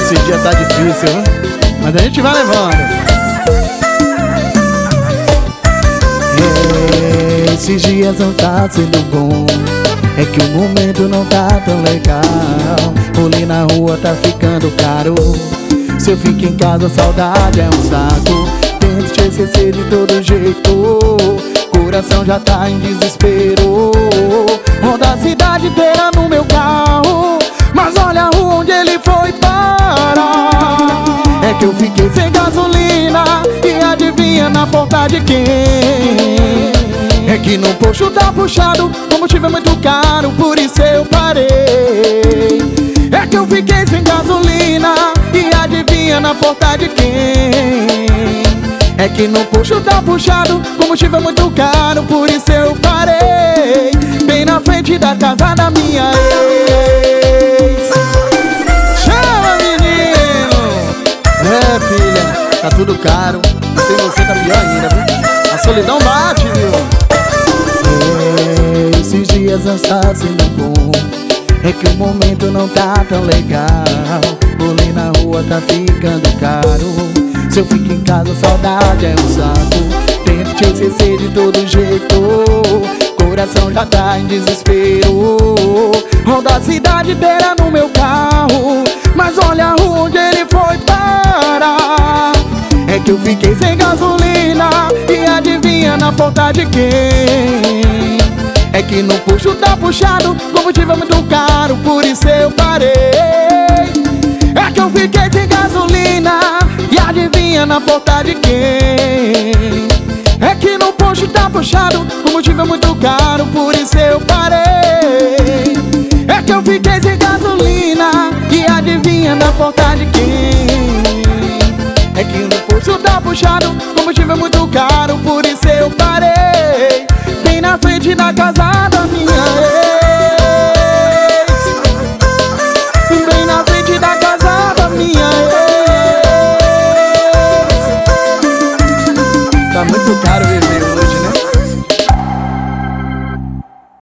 Esse dia tá difícil, hein? Mas a gente vai levando. Esses dias não tá sendo bom, é que o momento não tá tão legal. Rolê na rua tá ficando caro. Se eu fico em casa, a saudade é um saco. Tento te esquecer de todo jeito, coração já tá em desespero. Roda a cidade inteira no meu carro, mas olha a rua onde ele foi parar. É que eu fiquei sem gasolina e adivinha na porta de quem? É que no posto tá puxado, o combustível é muito caro, por isso eu parei. É que eu fiquei sem gasolina e adivinha na porta de quem? É que no posto tá puxado, o combustível é muito caro, por isso eu parei bem na frente da casa da minha ex. Chama, menino! É, filha, tá tudo caro, sem você tá pior ainda, viu? A solidão bate, viu? Esses dias não está sendo bom, é que o momento não tá tão legal. Rolê na rua tá ficando caro. Se eu fico em casa, a saudade é um saco. Tento te esquecer de todo jeito, coração já tá em desespero. Roda a cidade inteira no meu carro, mas olha a rua onde ele foi parar. É que eu fiquei sem gasolina e adivinha na ponta de quem? É que no posto tá puxado, combustível é muito caro, por isso eu parei. É que eu fiquei sem gasolina e adivinha na porta de quem? É que no posto tá puxado, combustível é muito caro, por isso eu parei. É que eu fiquei sem gasolina e adivinha na porta de quem? É que no posto tá puxado, combustível é muito caro, por isso eu parei.